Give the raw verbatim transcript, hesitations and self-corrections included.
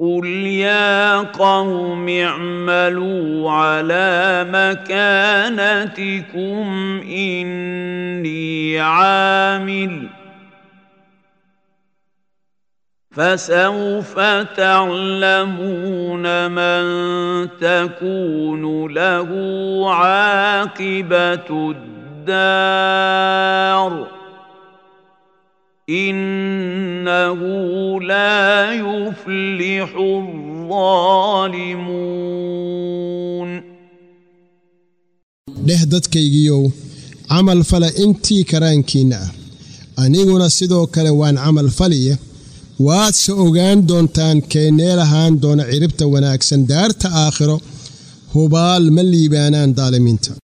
قل يا قوم اعملوا على مكانتكم إني عامل فسوف تعلمون من تكون له عاقبة الدار إنه لا يفلح الظالمون. ده dadkaygiyow camal fala intii karaankiina ah aniguna sidoo kale waan camal faliye waad se ogaan doontaan keenee lahaan doona ciribta wanaagsan daarta aakhiro hubaal ma liibaanaan daalimiinta.